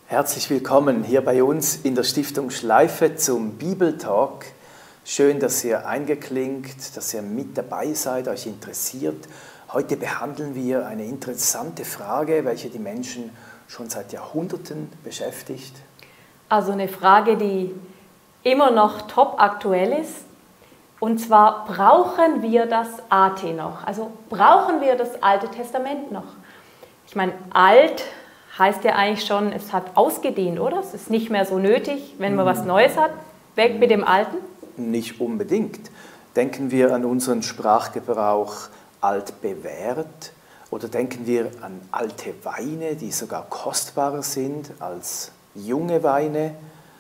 Herzlich willkommen hier bei uns in der Stiftung Schleife zum Bibeltalk. Schön, dass ihr eingeklinkt, dass ihr mit dabei seid, euch interessiert. Heute behandeln wir eine interessante Frage, welche die Menschen schon seit Jahrhunderten beschäftigt. Also eine Frage, die immer noch top aktuell ist. Und zwar, brauchen wir das AT noch? Also brauchen wir das Alte Testament noch? Ich meine, alt heißt ja eigentlich schon, es hat ausgedient, oder? Es ist nicht mehr so nötig, wenn man was Neues hat. Weg mit dem Alten? Nicht unbedingt. Denken wir an unseren Sprachgebrauch altbewährt oder denken wir an alte Weine, die sogar kostbarer sind als junge Weine.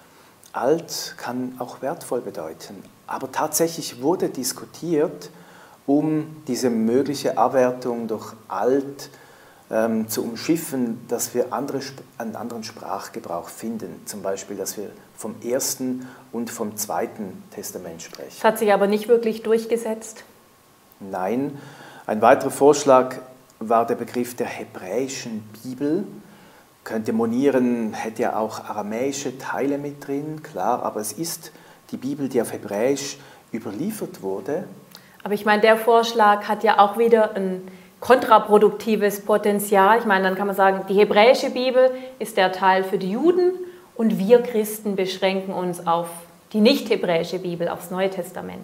Alt kann auch wertvoll bedeuten, aber tatsächlich wurde diskutiert, um diese mögliche Abwertung durch alt zu umschiffen, dass wir einen anderen Sprachgebrauch finden. Zum Beispiel, dass wir vom Ersten und vom Zweiten Testament sprechen. Das hat sich aber nicht wirklich durchgesetzt. Nein. Ein weiterer Vorschlag war der Begriff der hebräischen Bibel. Könnte monieren, hätte ja auch aramäische Teile mit drin, klar, aber es ist die Bibel, die auf Hebräisch überliefert wurde. Aber ich meine, der Vorschlag hat ja auch wieder ein kontraproduktives Potenzial. Ich meine, dann kann man sagen, die hebräische Bibel ist der Teil für die Juden und wir Christen beschränken uns auf die nicht-hebräische Bibel, aufs Neue Testament.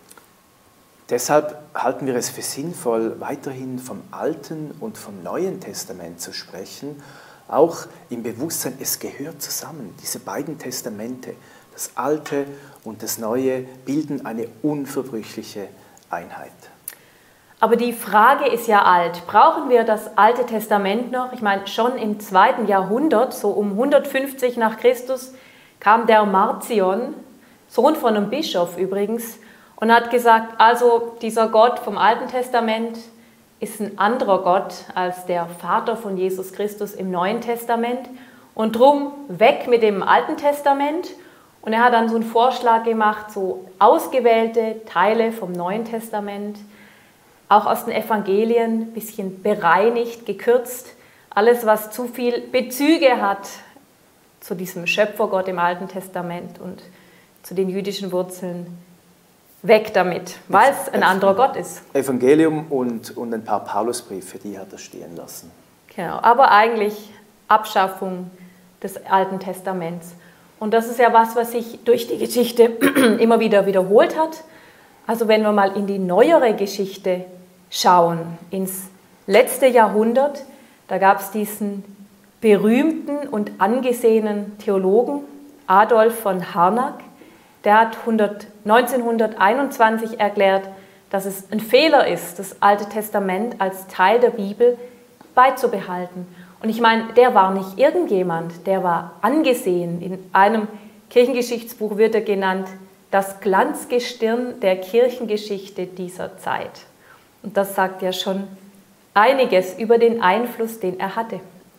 Deshalb halten wir es für sinnvoll, weiterhin vom Alten und vom Neuen Testament zu sprechen, auch im Bewusstsein, es gehört zusammen. Diese beiden Testamente, das Alte und das Neue, bilden eine unverbrüchliche Einheit. Aber die Frage ist ja alt. Brauchen wir das Alte Testament noch? Ich meine, schon im 2. Jahrhundert, so um 150 nach Christus, kam der Marcion, Sohn von einem Bischof übrigens, und hat gesagt, also dieser Gott vom Alten Testament ist ein anderer Gott als der Vater von Jesus Christus im Neuen Testament und drum weg mit dem Alten Testament. Und er hat dann so einen Vorschlag gemacht, so ausgewählte Teile vom Neuen Testament, auch aus den Evangelien, ein bisschen bereinigt, gekürzt. Alles, was zu viel Bezüge hat zu diesem Schöpfergott im Alten Testament und zu den jüdischen Wurzeln, weg damit, weil es ein anderer Gott ist. Evangelium und ein paar Paulusbriefe, die hat er stehen lassen. Genau, aber eigentlich Abschaffung des Alten Testaments. Und das ist ja was sich durch die Geschichte immer wieder wiederholt hat. Also wenn wir mal in die neuere Geschichte schauen, ins letzte Jahrhundert, da gab es diesen berühmten und angesehenen Theologen Adolf von Harnack, der hat 1921 erklärt, dass es ein Fehler ist, das Alte Testament als Teil der Bibel beizubehalten. Und ich meine, der war nicht irgendjemand, der war angesehen. In einem Kirchengeschichtsbuch wird er genannt, das Glanzgestirn der Kirchengeschichte dieser Zeit. Und das sagt ja schon einiges über den Einfluss, den er hatte.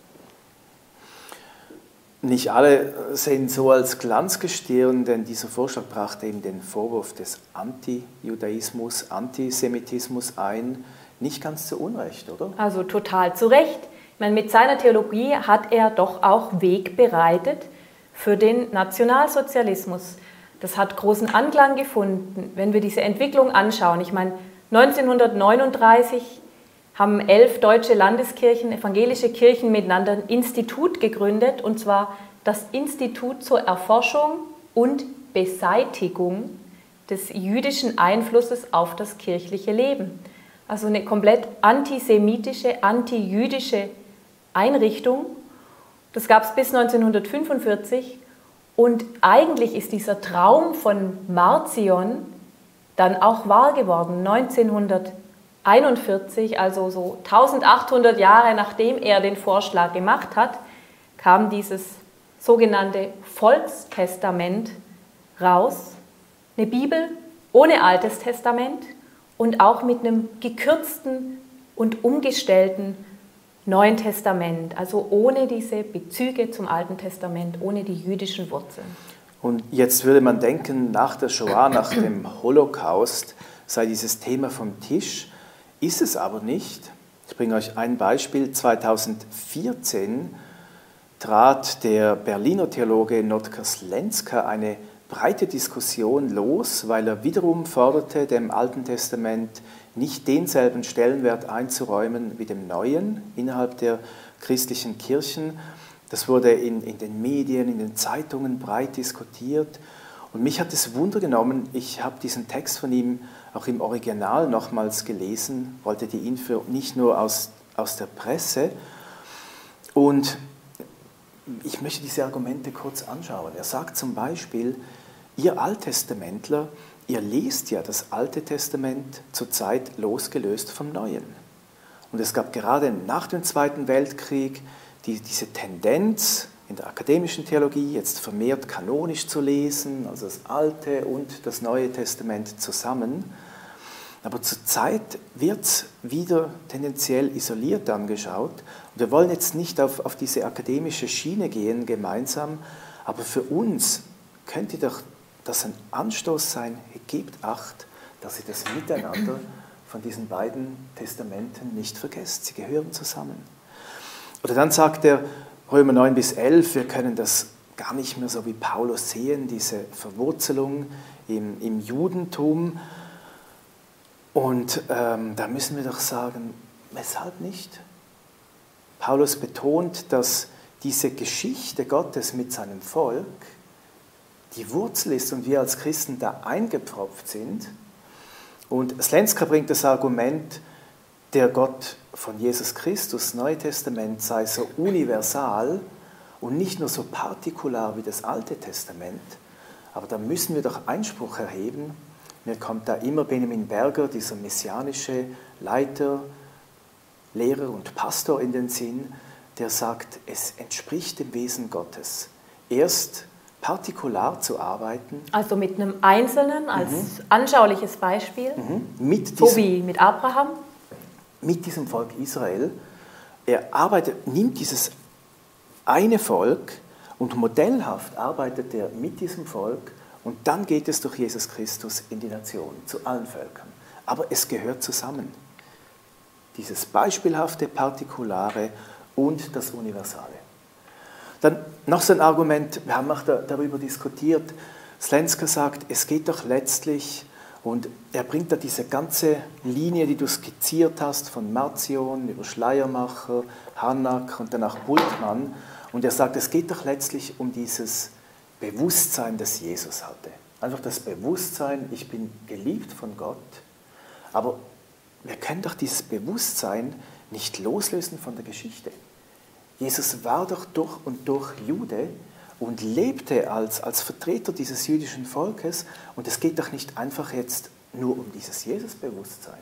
Nicht alle sehen so als Glanzgestirn, denn dieser Vorschlag brachte eben den Vorwurf des Anti-Judaismus, Antisemitismus ein. Nicht ganz zu Unrecht, oder? Also total zu Recht. Ich meine, mit seiner Theologie hat er doch auch Weg bereitet für den Nationalsozialismus. Das hat großen Anklang gefunden, wenn wir diese Entwicklung anschauen. Ich meine, 1939 haben 11 deutsche Landeskirchen, evangelische Kirchen miteinander ein Institut gegründet, und zwar das Institut zur Erforschung und Beseitigung des jüdischen Einflusses auf das kirchliche Leben. Also eine komplett antisemitische, antijüdische Einrichtung. Das gab es bis 1945. Und eigentlich ist dieser Traum von Marcion dann auch wahr geworden. 1941, also so 1800 Jahre nachdem er den Vorschlag gemacht hat, kam dieses sogenannte Volkstestament raus. Eine Bibel ohne Altes Testament und auch mit einem gekürzten und umgestellten Neuen Testament, also ohne diese Bezüge zum Alten Testament, ohne die jüdischen Wurzeln. Und jetzt würde man denken, nach der Shoah, nach dem Holocaust, sei dieses Thema vom Tisch. Ist es aber nicht. Ich bringe euch ein Beispiel. 2014 trat der Berliner Theologe Notker Slenska eine breite Diskussion los, weil er wiederum forderte, dem Alten Testament nicht denselben Stellenwert einzuräumen wie dem Neuen innerhalb der christlichen Kirchen. Das wurde in den Medien, in den Zeitungen breit diskutiert. Und mich hat es Wunder genommen, ich habe diesen Text von ihm auch im Original nochmals gelesen, wollte die Info nicht nur aus der Presse. Und ich möchte diese Argumente kurz anschauen. Er sagt zum Beispiel, ihr Alttestamentler, ihr lest ja das Alte Testament zurzeit losgelöst vom Neuen. Und es gab gerade nach dem Zweiten Weltkrieg diese Tendenz in der akademischen Theologie, jetzt vermehrt kanonisch zu lesen, also das Alte und das Neue Testament zusammen. Aber zurzeit wird es wieder tendenziell isoliert angeschaut. Und wir wollen jetzt nicht auf diese akademische Schiene gehen gemeinsam, aber für uns könnte doch das ein Anstoß sein, gebt Acht, dass ihr das Miteinander von diesen beiden Testamenten nicht vergesst. Sie gehören zusammen. Oder dann sagt er, Römer 9 bis 11, wir können das gar nicht mehr so wie Paulus sehen, diese Verwurzelung im Judentum. Und da müssen wir doch sagen, weshalb nicht? Paulus betont, dass diese Geschichte Gottes mit seinem Volk die Wurzel ist und wir als Christen da eingepfropft sind. Und Slenska bringt das Argument, der Gott von Jesus Christus, Neue Testament, sei so universal und nicht nur so partikular wie das Alte Testament. Aber da müssen wir doch Einspruch erheben. Mir kommt da immer Benjamin Berger, dieser messianische Leiter, Lehrer und Pastor in den Sinn, der sagt, es entspricht dem Wesen Gottes, erst partikular zu arbeiten. Also mit einem Einzelnen als anschauliches Beispiel, so wie mit Abraham. Mit diesem Volk Israel. Er nimmt dieses eine Volk und modellhaft arbeitet er mit diesem Volk und dann geht es durch Jesus Christus in die Nationen, zu allen Völkern. Aber es gehört zusammen. Dieses beispielhafte, partikulare und das Universale. Dann noch so ein Argument, wir haben auch darüber diskutiert, Slenska sagt, es geht doch letztlich, und er bringt da diese ganze Linie, die du skizziert hast, von Marcion über Schleiermacher, Harnack und danach Bultmann, und er sagt, es geht doch letztlich um dieses Bewusstsein, das Jesus hatte. Einfach das Bewusstsein, ich bin geliebt von Gott, aber wir können doch dieses Bewusstsein nicht loslösen von der Geschichte. Jesus war doch durch und durch Jude und lebte als Vertreter dieses jüdischen Volkes. Und es geht doch nicht einfach jetzt nur um dieses Jesus-Bewusstsein.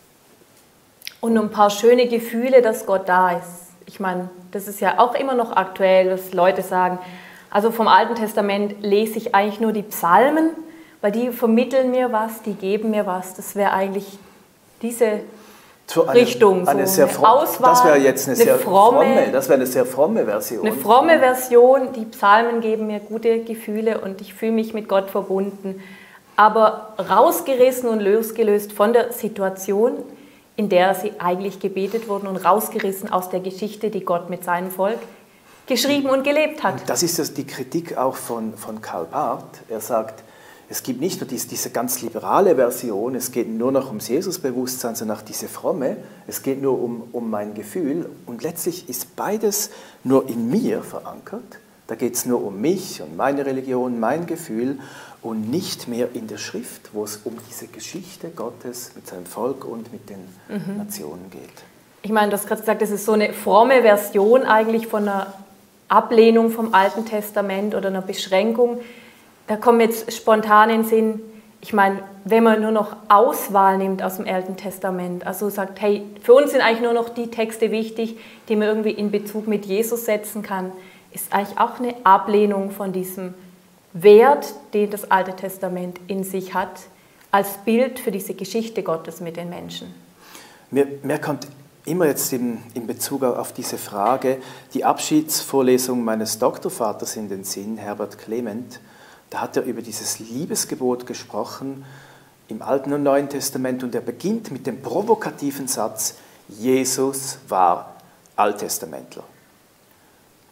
Und um ein paar schöne Gefühle, dass Gott da ist. Ich meine, das ist ja auch immer noch aktuell, dass Leute sagen, also vom Alten Testament lese ich eigentlich nur die Psalmen, weil die vermitteln mir was, die geben mir was. Das wäre eigentlich diese Richtung, eine so eine Auswahl, das wäre jetzt eine sehr fromme Version. Eine fromme Version, die Psalmen geben mir gute Gefühle und ich fühle mich mit Gott verbunden. Aber rausgerissen und losgelöst von der Situation, in der sie eigentlich gebetet wurden und rausgerissen aus der Geschichte, die Gott mit seinem Volk geschrieben und gelebt hat. Das ist die Kritik auch von Karl Barth. Er sagt, es gibt nicht nur diese ganz liberale Version, es geht nur noch ums Jesusbewusstsein, sondern auch diese fromme, es geht nur um mein Gefühl und letztlich ist beides nur in mir verankert. Da geht es nur um mich und meine Religion, mein Gefühl und nicht mehr in der Schrift, wo es um diese Geschichte Gottes mit seinem Volk und mit den Nationen geht. Ich meine, du hast gerade gesagt, das ist so eine fromme Version eigentlich von einer Ablehnung vom Alten Testament oder einer Beschränkung. Da kommt jetzt spontan in den Sinn, ich meine, wenn man nur noch Auswahl nimmt aus dem Alten Testament, also sagt, hey, für uns sind eigentlich nur noch die Texte wichtig, die man irgendwie in Bezug mit Jesus setzen kann, ist eigentlich auch eine Ablehnung von diesem Wert, den das Alte Testament in sich hat, als Bild für diese Geschichte Gottes mit den Menschen. Mir kommt immer jetzt in Bezug auf diese Frage die Abschiedsvorlesung meines Doktorvaters in den Sinn, Herbert Clement. Da hat er über dieses Liebesgebot gesprochen im Alten und Neuen Testament und er beginnt mit dem provokativen Satz, Jesus war Alttestamentler.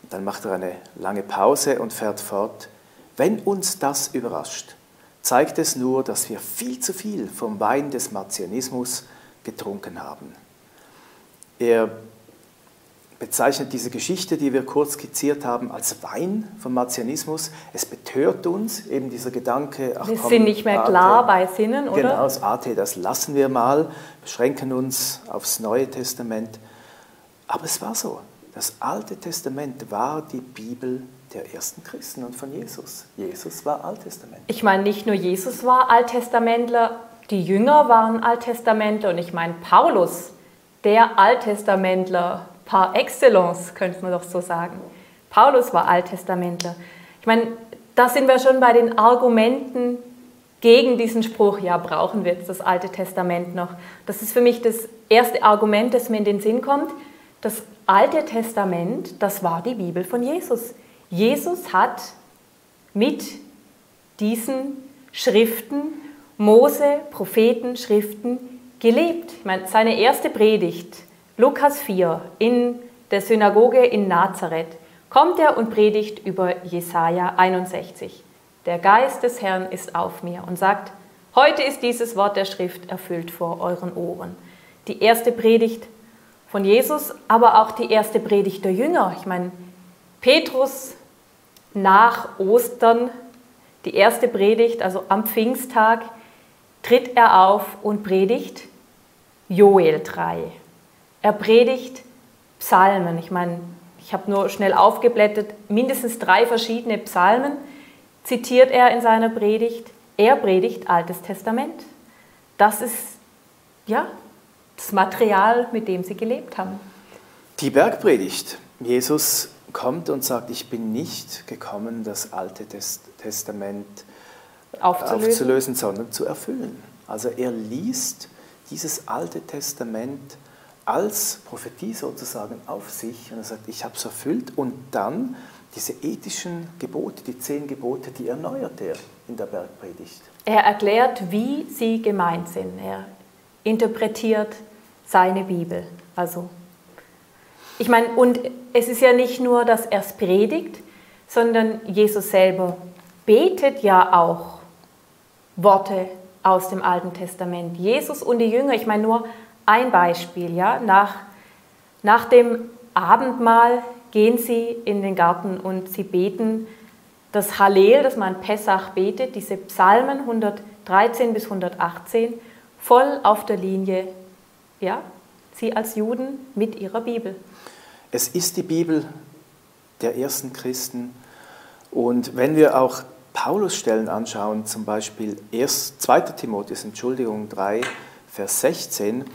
Dann macht er eine lange Pause und fährt fort. Wenn uns das überrascht, zeigt es nur, dass wir viel zu viel vom Wein des Marcionismus getrunken haben. Er bezeichnet diese Geschichte, die wir kurz skizziert haben, als Wein vom Marcionismus. Es betört uns, eben dieser Gedanke, wir sind nicht mehr klar bei Sinnen, oder? Genau, das AT, das lassen wir mal, beschränken uns aufs Neue Testament. Aber es war so, das Alte Testament war die Bibel der ersten Christen und von Jesus. Jesus war Alttestament. Ich meine, nicht nur Jesus war Alttestamentler, die Jünger waren Alttestamentler und ich meine, Paulus, der Alttestamentler par excellence, könnte man doch so sagen. Paulus war Alttestamentler. Ich meine, da sind wir schon bei den Argumenten gegen diesen Spruch, ja, brauchen wir jetzt das Alte Testament noch. Das ist für mich das erste Argument, das mir in den Sinn kommt. Das Alte Testament, das war die Bibel von Jesus. Jesus hat mit diesen Schriften, Mose, Propheten, Schriften gelebt. Ich meine, seine erste Predigt, Lukas 4, in der Synagoge in Nazareth, kommt er und predigt über Jesaja 61. Der Geist des Herrn ist auf mir und sagt, heute ist dieses Wort der Schrift erfüllt vor euren Ohren. Die erste Predigt von Jesus, aber auch die erste Predigt der Jünger. Ich meine, Petrus nach Ostern, die erste Predigt, also am Pfingsttag, tritt er auf und predigt Joel 3. Er predigt Psalmen. Ich meine, ich habe nur schnell aufgeblättert, mindestens 3 verschiedene Psalmen zitiert er in seiner Predigt. Er predigt Altes Testament. Das ist ja das Material, mit dem sie gelebt haben. Die Bergpredigt. Jesus kommt und sagt, ich bin nicht gekommen, das Alte Testament aufzulösen, sondern zu erfüllen. Also er liest dieses Alte Testament als Prophetie sozusagen auf sich und er sagt, ich habe es erfüllt und dann diese ethischen Gebote, die 10 Gebote, die erneuert er in der Bergpredigt. Er erklärt, wie sie gemeint sind. Er interpretiert seine Bibel. Also, ich meine, und es ist ja nicht nur, dass er es predigt, sondern Jesus selber betet ja auch Worte aus dem Alten Testament. Jesus und die Jünger, ich meine nur ein Beispiel, ja, nach dem Abendmahl gehen sie in den Garten und sie beten das Hallel, das man Pessach betet, diese Psalmen 113 bis 118, voll auf der Linie, ja, sie als Juden mit ihrer Bibel. Es ist die Bibel der ersten Christen und wenn wir auch Paulus-Stellen anschauen, zum Beispiel 2. Timotheus, 3, Vers 16,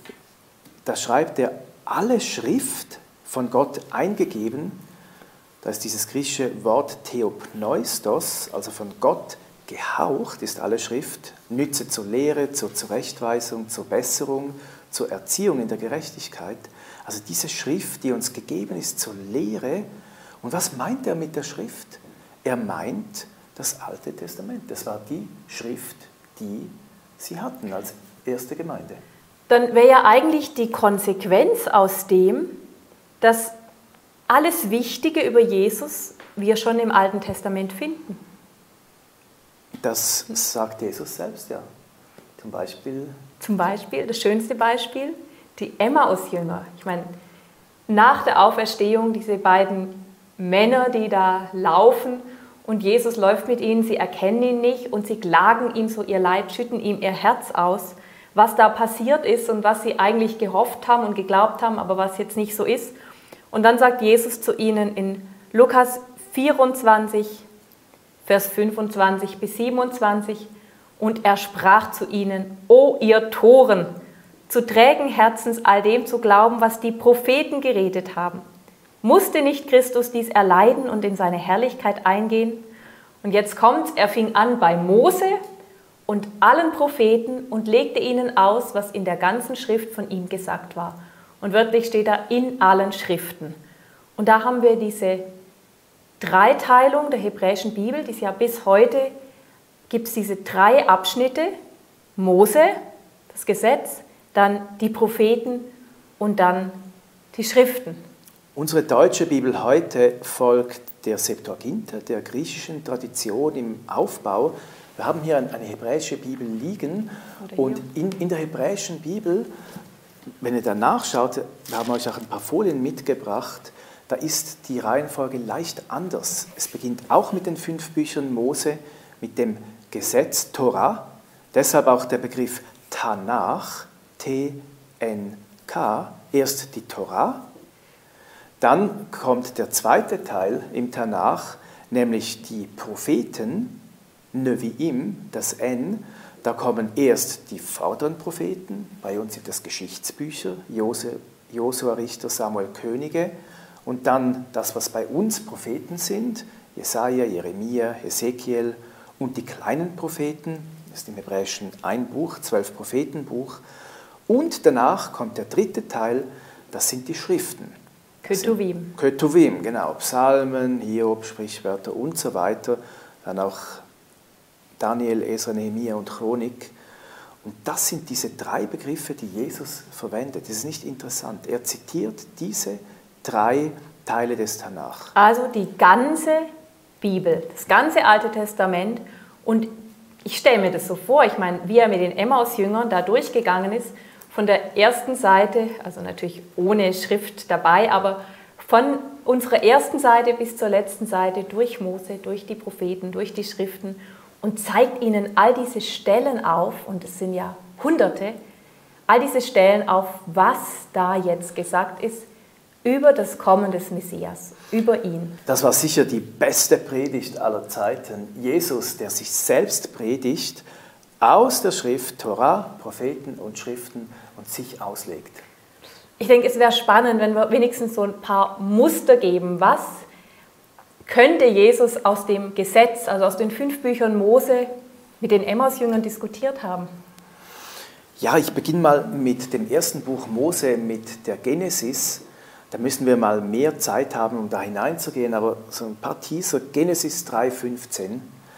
da schreibt er, alle Schrift von Gott eingegeben, da ist dieses griechische Wort Theopneustos, also von Gott gehaucht ist alle Schrift, nütze zur Lehre, zur Zurechtweisung, zur Besserung, zur Erziehung in der Gerechtigkeit. Also diese Schrift, die uns gegeben ist zur Lehre. Und was meint er mit der Schrift? Er meint das Alte Testament. Das war die Schrift, die sie hatten als erste Gemeinde. Dann wäre ja eigentlich die Konsequenz aus dem, dass alles Wichtige über Jesus wir schon im Alten Testament finden. Das sagt Jesus selbst, ja. Zum Beispiel, das schönste Beispiel, die Emmaus-Jünger. Ich meine, nach der Auferstehung diese beiden Männer, die da laufen und Jesus läuft mit ihnen, sie erkennen ihn nicht und sie klagen ihm so ihr Leid, schütten ihm ihr Herz aus, was da passiert ist und was sie eigentlich gehofft haben und geglaubt haben, aber was jetzt nicht so ist. Und dann sagt Jesus zu ihnen in Lukas 24, Vers 25 bis 27, und er sprach zu ihnen, O ihr Toren, zu trägen Herzens all dem zu glauben, was die Propheten geredet haben. Musste nicht Christus dies erleiden und in seine Herrlichkeit eingehen? Und jetzt kommt's, er fing an bei Mose und allen Propheten und legte ihnen aus, was in der ganzen Schrift von ihm gesagt war. Und wörtlich steht da, in allen Schriften. Und da haben wir diese Dreiteilung der hebräischen Bibel, die es ja bis heute gibt, es diese 3 Abschnitte, Mose, das Gesetz, dann die Propheten und dann die Schriften. Unsere deutsche Bibel heute folgt der Septuaginta, der griechischen Tradition im Aufbau. Wir haben hier eine hebräische Bibel liegen und in der hebräischen Bibel, wenn ihr da nachschaut, wir haben euch auch ein paar Folien mitgebracht, da ist die Reihenfolge leicht anders. Es beginnt auch mit den 5 Büchern Mose, mit dem Gesetz Torah, deshalb auch der Begriff Tanach, T-N-K, erst die Torah, dann kommt der zweite Teil im Tanach, nämlich die Propheten, Nevi'im, das N, da kommen erst die vorderen Propheten, bei uns sind das Geschichtsbücher, Josua, Richter, Samuel, Könige, und dann das, was bei uns Propheten sind, Jesaja, Jeremia, Hesekiel und die kleinen Propheten, das ist im Hebräischen ein Buch, 12 Prophetenbuch, und danach kommt der dritte Teil, das sind die Schriften. Ketuvim. Ketuvim, genau, Psalmen, Hiob, Sprichwörter und so weiter, dann auch Daniel, Esra, Nehemia und Chronik. Und das sind diese 3 Begriffe, die Jesus verwendet. Das ist nicht interessant. Er zitiert diese 3 Teile des Tanach. Also die ganze Bibel, das ganze Alte Testament. Und ich stelle mir das so vor, ich meine, wie er mit den Emmaus-Jüngern da durchgegangen ist, von der ersten Seite, also natürlich ohne Schrift dabei, aber von unserer ersten Seite bis zur letzten Seite durch Mose, durch die Propheten, durch die Schriften und zeigt ihnen all diese Stellen auf, und es sind ja Hunderte, all diese Stellen auf, was da jetzt gesagt ist über das Kommen des Messias, über ihn. Das war sicher die beste Predigt aller Zeiten. Jesus, der sich selbst predigt, aus der Schrift, Torah, Propheten und Schriften und sich auslegt. Ich denke, es wäre spannend, wenn wir wenigstens so ein paar Muster geben. Was könnte Jesus aus dem Gesetz, also aus den 5 Büchern Mose, mit den Emmaus-Jüngern diskutiert haben? Ja, ich beginne mal mit dem ersten Buch Mose, mit der Genesis. Da müssen wir mal mehr Zeit haben, um da hineinzugehen, aber so ein paar Teaser. Genesis 3,15,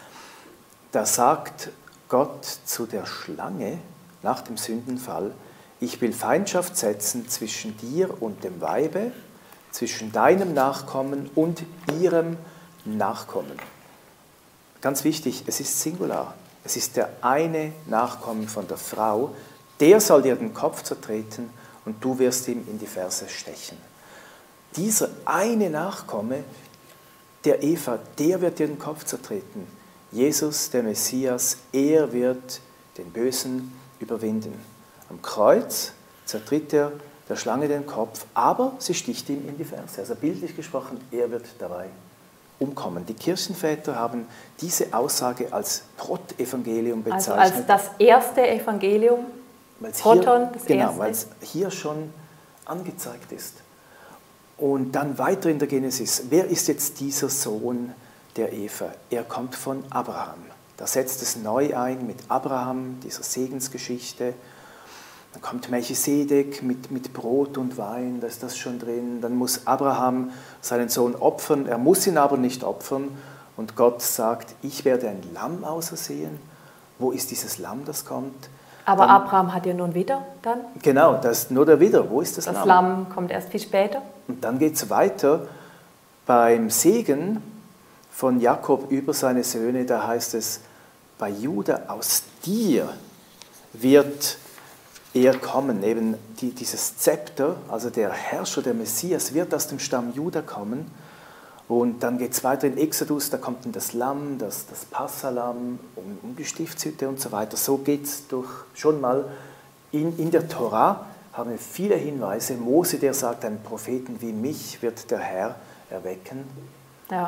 da sagt Gott zu der Schlange nach dem Sündenfall: Ich will Feindschaft setzen zwischen dir und dem Weibe, zwischen deinem Nachkommen und ihrem Nachkommen. Ganz wichtig, es ist Singular. Es ist der eine Nachkommen von der Frau, der soll dir den Kopf zertreten und du wirst ihm in die Ferse stechen. Dieser eine Nachkomme der Eva, der wird dir den Kopf zertreten. Jesus, der Messias, er wird den Bösen überwinden. Am Kreuz zertritt er der Schlange den Kopf, aber sie sticht ihm in die Ferse. Also bildlich gesprochen, er wird dabei umkommen. Die Kirchenväter haben diese Aussage als Protevangelium bezeichnet. Also als das erste Evangelium, Proton, das genau, erste. weil es hier schon angezeigt ist. Und dann weiter in der Genesis, wer ist jetzt dieser Sohn der Eva? Er kommt von Abraham. Da setzt es neu ein mit Abraham, dieser Segensgeschichte. Dann kommt Melchisedek mit Brot und Wein, da ist das schon drin. Dann muss Abraham seinen Sohn opfern, er muss ihn aber nicht opfern. Und Gott sagt, ich werde ein Lamm ausersehen. Wo ist dieses Lamm, das kommt? Aber dann, Abraham hat ja nur einen Widder dann. Genau, das ist nur der Widder. Wo ist das Lamm? Das Lamm kommt erst viel später. Und dann geht es weiter beim Segen von Jakob über seine Söhne. Da heißt es, bei Juda aus dir wird er kommen. Eben dieses Zepter, also der Herrscher, der Messias, wird aus dem Stamm Juda kommen. Und dann geht es weiter in Exodus, da kommt dann das Lamm, das Passalamm, um die Stiftshütte und so weiter. So geht es schon mal in der Tora, haben wir viele Hinweise. Mose, der sagt, einen Propheten wie mich wird der Herr erwecken. Ja.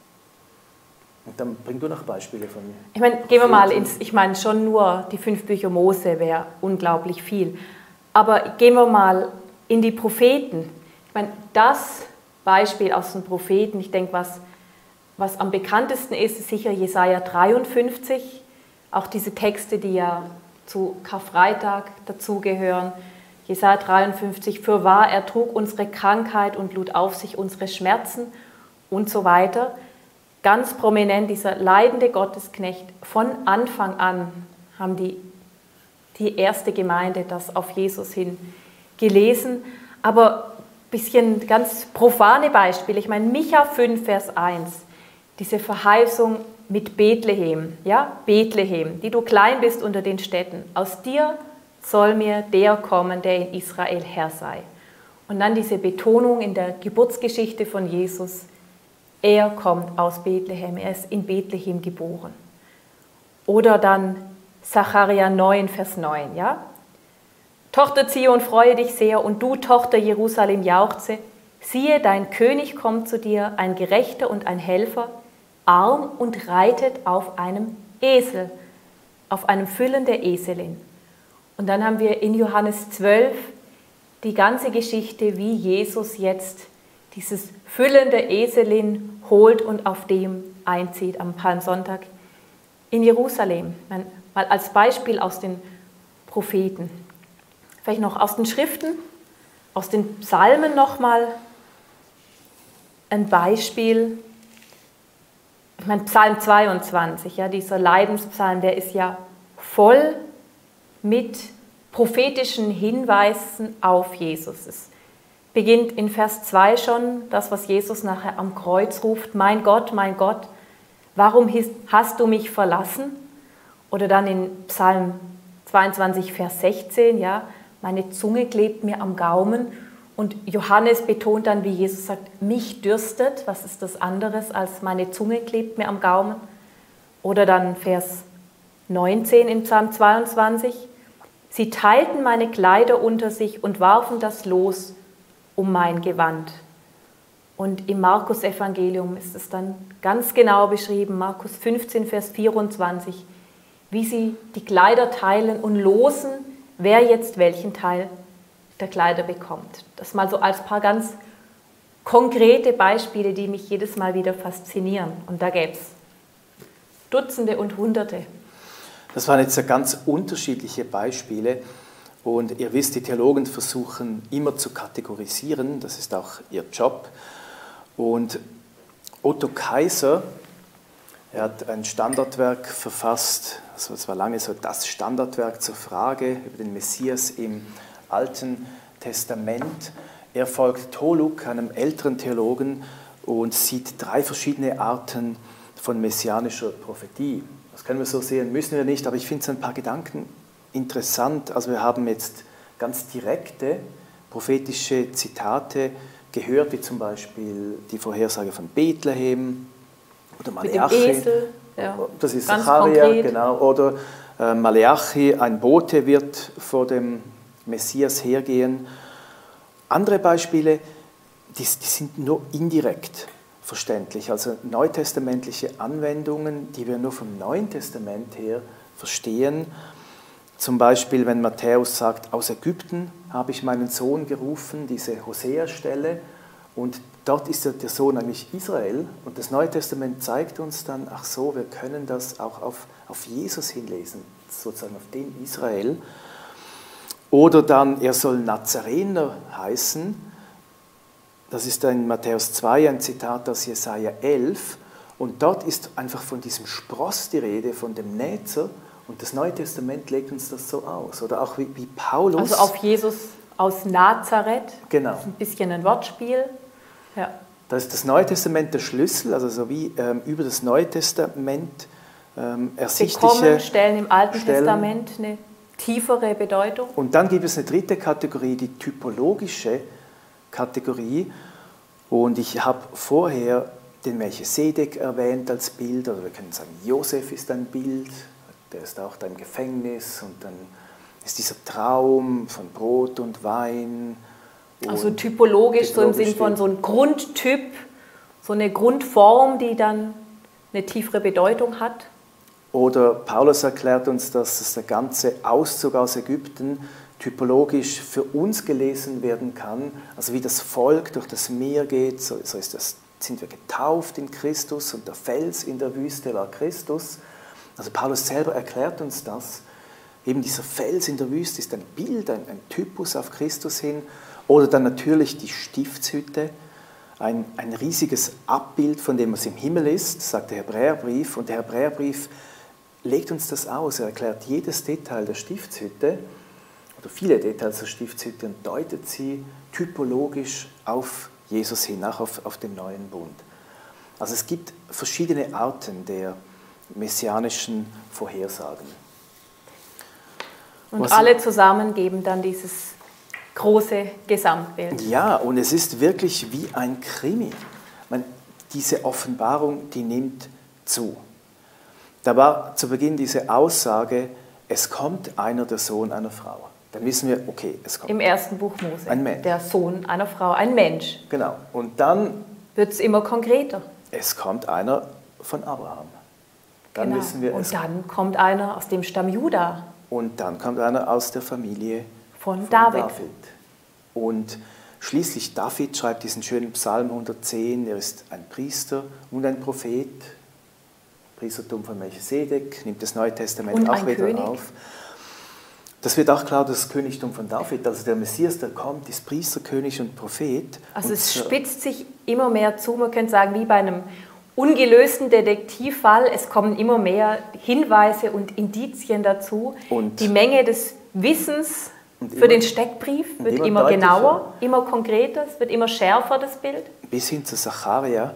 Und dann bring du noch Beispiele von... Ich meine, gehen wir mal ich meine schon nur die 5 Bücher Mose wäre unglaublich viel. Aber gehen wir mal in die Propheten. Ich meine, das Beispiel aus den Propheten, ich denke, was am bekanntesten ist sicher Jesaja 53. Auch diese Texte, die ja zu Karfreitag dazugehören. Jesaja 53, fürwahr, er trug unsere Krankheit und lud auf sich unsere Schmerzen und so weiter. Ganz prominent dieser leidende Gottesknecht. Von Anfang an haben die erste Gemeinde das auf Jesus hin gelesen. Aber bisschen ganz profane Beispiele. Ich meine, Micha 5, Vers 1, diese Verheißung mit Bethlehem, ja, Bethlehem, die du klein bist unter den Städten. Aus dir soll mir der kommen, der in Israel Herr sei. Und dann diese Betonung in der Geburtsgeschichte von Jesus, er kommt aus Bethlehem, er ist in Bethlehem geboren. Oder dann Sacharja 9, Vers 9, ja? Tochter Zion, freue dich sehr, und du, Tochter Jerusalem, jauchze. Siehe, dein König kommt zu dir, ein Gerechter und ein Helfer, arm und reitet auf einem Esel, auf einem Füllen der Eselin. Und dann haben wir in Johannes 12 die ganze Geschichte, wie Jesus jetzt dieses Füllen der Eselin holt und auf dem einzieht am Palmsonntag in Jerusalem. Mal als Beispiel aus den Propheten. Vielleicht noch aus den Schriften, aus den Psalmen nochmal ein Beispiel. Ich meine, Psalm 22, ja, dieser Leidenspsalm, der ist ja voll mit prophetischen Hinweisen auf Jesus. Es beginnt in Vers 2 schon, das, was Jesus nachher am Kreuz ruft, mein Gott, warum hast du mich verlassen? Oder dann in Psalm 22, Vers 16, ja, meine Zunge klebt mir am Gaumen. Und Johannes betont dann, wie Jesus sagt, mich dürstet. Was ist das anderes als meine Zunge klebt mir am Gaumen? Oder dann Vers 19 in Psalm 22. Sie teilten meine Kleider unter sich und warfen das Los um mein Gewand. Und im Markus-Evangelium ist es dann ganz genau beschrieben, Markus 15, Vers 24, wie sie die Kleider teilen und losen, wer jetzt welchen Teil der Kleider bekommt. Das mal so als paar ganz konkrete Beispiele, die mich jedes Mal wieder faszinieren. Und da gäbe es Dutzende und Hunderte. Das waren jetzt ganz unterschiedliche Beispiele. Und ihr wisst, die Theologen versuchen immer zu kategorisieren. Das ist auch ihr Job. Und Otto Kaiser, er hat ein Standardwerk verfasst, also es war lange so das Standardwerk zur Frage über den Messias im Alten Testament. Er folgt Toluk, einem älteren Theologen, und sieht 3 verschiedene Arten von messianischer Prophetie. Das können wir so sehen, müssen wir nicht, aber ich finde es ein paar Gedanken interessant. Also wir haben jetzt ganz direkte prophetische Zitate gehört, wie zum Beispiel die Vorhersage von Bethlehem oder Maleachi. Mit dem Esel, ja. Das ist ganz Sacharja, konkret. genau. Oder Maleachi, ein Bote wird vor dem Messias hergehen. Andere Beispiele, die sind nur indirekt verständlich, also neutestamentliche Anwendungen, die wir nur vom Neuen Testament her verstehen. Zum Beispiel, wenn Matthäus sagt, aus Ägypten habe ich meinen Sohn gerufen, diese Hosea-Stelle, und dort ist der Sohn eigentlich Israel, und das Neue Testament zeigt uns dann, ach so, wir können das auch auf Jesus hinlesen, sozusagen auf den Israel. Oder dann, er soll Nazarener heißen, das ist in Matthäus 2 ein Zitat aus Jesaja 11, und dort ist einfach von diesem Spross die Rede, von dem Näzer. Und das Neue Testament legt uns das so aus. Oder auch wie Paulus. Also auf Jesus aus Nazareth. Genau. Das ist ein bisschen ein Wortspiel. Ja. Da ist das Neue Testament der Schlüssel, also so wie über das Neue Testament ersichtliche Stellen im Alten Testament eine tiefere Bedeutung. Und dann gibt es eine dritte Kategorie, die typologische Kategorie. Und ich habe vorher den Melchisedek erwähnt als Bild, oder wir können sagen, Josef ist ein Bild. Der ist auch da im Gefängnis, und dann ist dieser Traum von Brot und Wein. Also typologisch, so im Sinn von so ein Grundtyp, so eine Grundform, die dann eine tiefere Bedeutung hat. Oder Paulus erklärt uns, dass der ganze Auszug aus Ägypten typologisch für uns gelesen werden kann. Also wie das Volk durch das Meer geht, so sind wir getauft in Christus, und der Fels in der Wüste war Christus. Also Paulus selber erklärt uns das. Eben dieser Fels in der Wüste ist ein Bild, ein Typus auf Christus hin. Oder dann natürlich die Stiftshütte, ein riesiges Abbild von dem, was im Himmel ist, sagt der Hebräerbrief. Und der Hebräerbrief legt uns das aus. Er erklärt jedes Detail der Stiftshütte. oder viele Details der Stiftshütte und deutet sie typologisch auf Jesus hin, auch auf den neuen Bund. Also es gibt verschiedene Arten der messianischen Vorhersagen. Und alle zusammen geben dann dieses große Gesamtbild. Ja, und es ist wirklich wie ein Krimi. Diese Offenbarung, die nimmt zu. Da war zu Beginn diese Aussage, es kommt einer, der Sohn einer Frau. Dann wissen wir, okay, es kommt. Im ersten Buch Mose, ein Mensch. Der Sohn einer Frau, ein Mensch. Genau, und dann wird es immer konkreter. Es kommt einer von Abraham. Dann wissen wir, und dann kommt einer aus dem Stamm Juda. Und dann kommt einer aus der Familie von David. Und schließlich David schreibt diesen schönen Psalm 110, er ist ein Priester und ein Prophet, Priestertum von Melchisedek, nimmt das Neue Testament und auch wieder König. auf. Das wird auch klar, das Königtum von David, also der Messias, der kommt, ist Priester, König und Prophet. Also es spitzt sich immer mehr zu, man könnte sagen, wie bei einem ungelösten Detektivfall, es kommen immer mehr Hinweise und Indizien dazu. Und die Menge des Wissens für den Steckbrief wird immer genauer, immer konkreter, es wird immer schärfer, das Bild. Bis hin zu Zacharia,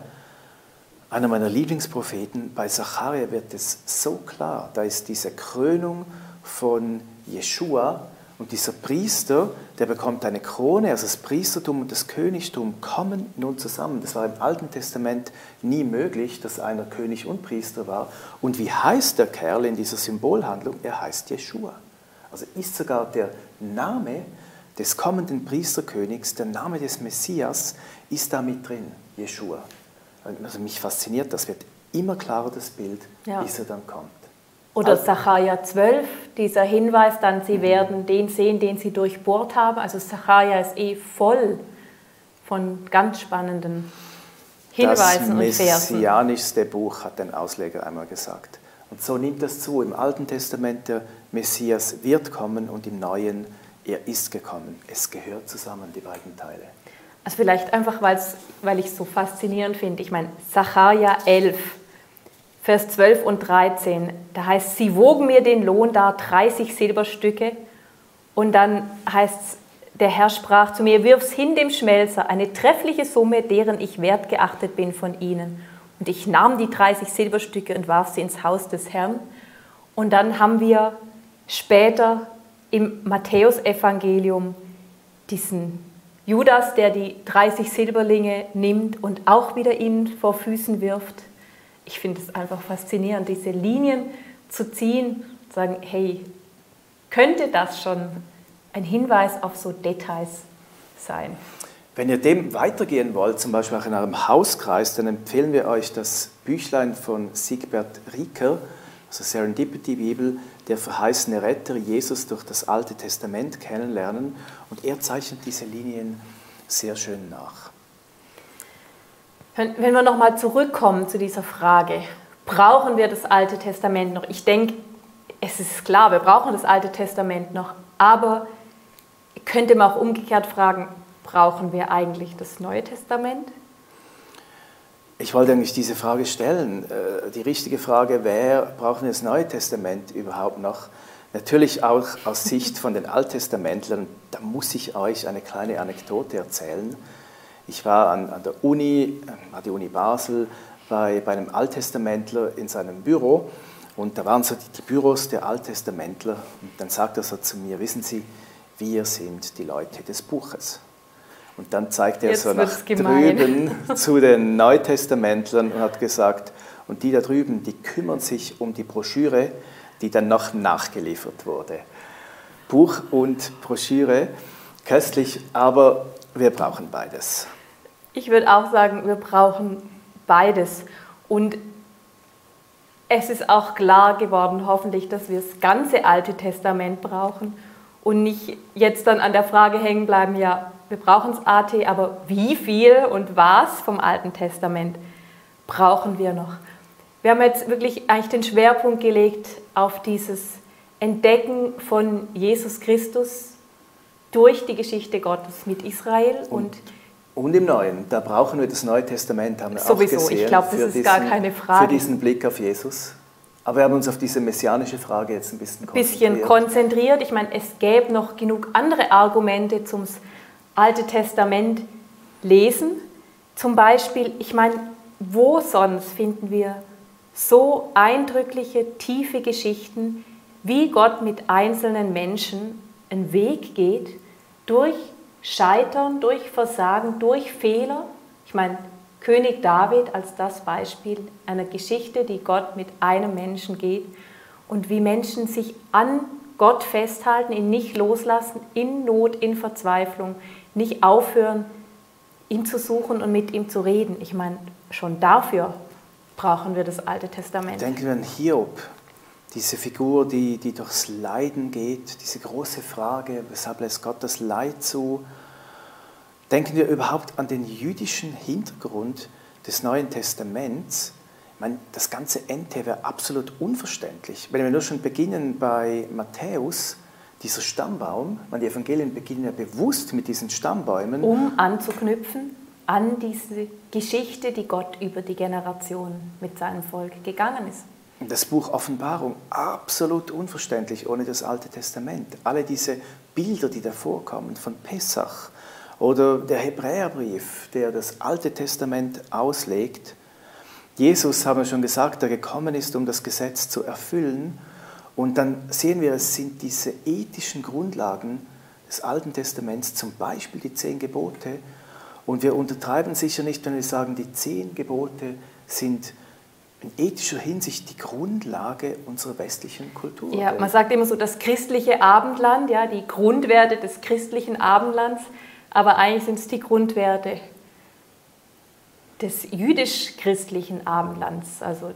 einer meiner Lieblingspropheten. Bei Zacharia wird es so klar, da ist diese Krönung von Jeschua und dieser Priester, der bekommt eine Krone, also das Priestertum und das Königtum kommen nun zusammen. Das war im Alten Testament nie möglich, dass einer König und Priester war. Und wie heißt der Kerl in dieser Symbolhandlung? Er heißt Jeschua. Also ist sogar der Name des kommenden Priesterkönigs, der Name des Messias, ist da mit drin, Jeschua. Also mich fasziniert, das wird immer klarer, das Bild, bis er dann kommt. Oder Sacharja 12, dieser Hinweis dann, sie werden den sehen, den sie durchbohrt haben. Also Sacharja ist voll von ganz spannenden Hinweisen und Versen. Das messianischste Buch, hat ein Ausleger einmal gesagt. Und so nimmt das zu. Im Alten Testament der Messias wird kommen und im Neuen, er ist gekommen. Es gehört zusammen, die beiden Teile. Also vielleicht einfach, weil ich es so faszinierend finde. Ich meine, Sacharja 11, Vers 12 und 13, da heißt, sie wogen mir den Lohn dar, 30 Silberstücke. Und dann heißt es, der Herr sprach zu mir, wirf's hin dem Schmelzer, eine treffliche Summe, deren ich wert geachtet bin von ihnen. Und ich nahm die 30 Silberstücke und warf sie ins Haus des Herrn. Und dann haben wir später im Matthäusevangelium diesen Judas, der die 30 Silberlinge nimmt und auch wieder ihnen vor Füßen wirft. Ich finde es einfach faszinierend, diese Linien zu ziehen und zu sagen, hey, könnte das schon ein Hinweis auf so Details sein? Wenn ihr dem weitergehen wollt, zum Beispiel auch in eurem Hauskreis, dann empfehlen wir euch das Büchlein von Siegbert Rieker, also Serendipity Bibel, der verheißene Retter, Jesus durch das Alte Testament kennenlernen. Und er zeichnet diese Linien sehr schön nach. Wenn wir nochmal zurückkommen zu dieser Frage, brauchen wir das Alte Testament noch? Ich denke, es ist klar, wir brauchen das Alte Testament noch, aber könnte man auch umgekehrt fragen, brauchen wir eigentlich das Neue Testament? Ich wollte eigentlich diese Frage stellen. Die richtige Frage wäre, brauchen wir das Neue Testament überhaupt noch? Natürlich auch aus Sicht von den Alttestamentlern, da muss ich euch eine kleine Anekdote erzählen. Ich war an der Uni, die Uni Basel, bei einem Alttestamentler in seinem Büro und da waren so die Büros der Alttestamentler und dann sagt er so zu mir, wissen Sie, wir sind die Leute des Buches. Und dann zeigt er so nach drüben zu den Neutestamentlern und hat gesagt, und die da drüben, die kümmern sich um die Broschüre, die dann noch nachgeliefert wurde. Buch und Broschüre, köstlich, aber wir brauchen beides. Ich würde auch sagen, wir brauchen beides. Und es ist auch klar geworden, hoffentlich, dass wir das ganze Alte Testament brauchen und nicht jetzt dann an der Frage hängen bleiben, ja, wir brauchen das AT, aber wie viel und was vom Alten Testament brauchen wir noch? Wir haben jetzt wirklich eigentlich den Schwerpunkt gelegt auf dieses Entdecken von Jesus Christus durch die Geschichte Gottes mit Israel. Und im Neuen, da brauchen wir das Neue Testament, haben wir sowieso, auch gesehen. Ich glaube, das ist gar keine Frage. Für diesen Blick auf Jesus. Aber wir haben uns auf diese messianische Frage jetzt ein bisschen konzentriert. Ich meine, es gäbe noch genug andere Argumente zum Alte Testament lesen. Zum Beispiel, ich meine, wo sonst finden wir so eindrückliche, tiefe Geschichten, wie Gott mit einzelnen Menschen einen Weg geht, durch Scheitern, durch Versagen, durch Fehler. Ich meine, König David als das Beispiel einer Geschichte, die Gott mit einem Menschen geht und wie Menschen sich an Gott festhalten, ihn nicht loslassen, in Not, in Verzweiflung, nicht aufhören, ihn zu suchen und mit ihm zu reden. Ich meine, schon dafür brauchen wir das Alte Testament. Denken wir an Hiob, diese Figur, die durchs Leiden geht, diese große Frage, weshalb lässt Gott das Leid zu? Denken wir überhaupt an den jüdischen Hintergrund des Neuen Testaments? Ich meine, das ganze NT wäre absolut unverständlich. Wenn wir nur schon beginnen bei Matthäus, dieser Stammbaum, die Evangelien beginnen ja bewusst mit diesen Stammbäumen. Um anzuknüpfen an diese Geschichte, die Gott über die Generation mit seinem Volk gegangen ist. Das Buch Offenbarung, absolut unverständlich ohne das Alte Testament. Alle diese Bilder, die da vorkommen von Pessach oder der Hebräerbrief, der das Alte Testament auslegt. Jesus, haben wir schon gesagt, der gekommen ist, um das Gesetz zu erfüllen. Und dann sehen wir, es sind diese ethischen Grundlagen des Alten Testaments, zum Beispiel die 10 Gebote. Und wir untertreiben sicher nicht, wenn wir sagen, die 10 Gebote sind in ethischer Hinsicht die Grundlage unserer westlichen Kultur. Ja, man sagt immer so, das christliche Abendland, ja, die Grundwerte des christlichen Abendlands, aber eigentlich sind es die Grundwerte des jüdisch-christlichen Abendlands, also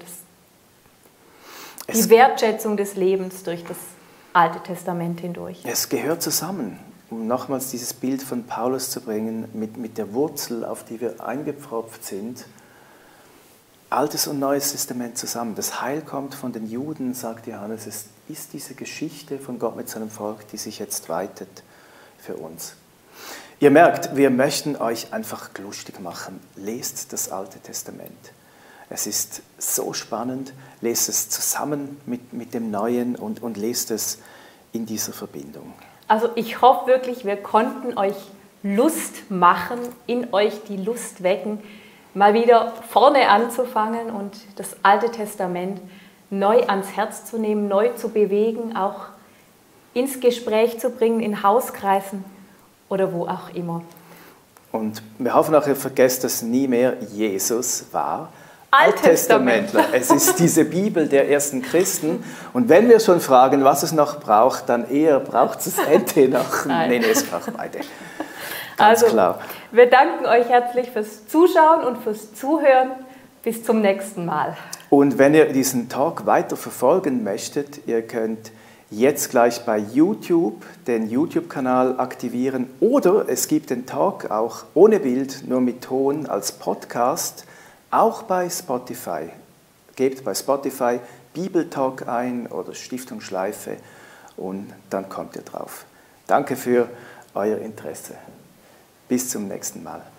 die Wertschätzung des Lebens durch das Alte Testament hindurch. Es gehört zusammen, um nochmals dieses Bild von Paulus zu bringen, mit der Wurzel, auf die wir eingepfropft sind. Altes und Neues Testament zusammen. Das Heil kommt von den Juden, sagt Johannes. Es ist diese Geschichte von Gott mit seinem Volk, die sich jetzt weitet für uns. Ihr merkt, wir möchten euch einfach lustig machen. Lest das Alte Testament. Es ist so spannend. Lest es zusammen mit dem Neuen und lest es in dieser Verbindung. Also ich hoffe wirklich, wir konnten euch Lust machen, in euch die Lust wecken, mal wieder vorne anzufangen und das Alte Testament neu ans Herz zu nehmen, neu zu bewegen, auch ins Gespräch zu bringen, in Hauskreisen oder wo auch immer. Und wir hoffen auch, ihr vergesst, dass nie mehr Jesus war Alttestamentler. Es ist diese Bibel der ersten Christen. Und wenn wir schon fragen, was es noch braucht, dann eher braucht es NT noch. Nein, es braucht beide. Ganz klar. Wir danken euch herzlich fürs Zuschauen und fürs Zuhören. Bis zum nächsten Mal. Und wenn ihr diesen Talk weiter verfolgen möchtet, ihr könnt jetzt gleich bei YouTube den YouTube-Kanal aktivieren oder es gibt den Talk auch ohne Bild, nur mit Ton als Podcast, auch bei Spotify. Gebt bei Spotify Bibeltalk ein oder Stiftung Schleife und dann kommt ihr drauf. Danke für euer Interesse. Bis zum nächsten Mal.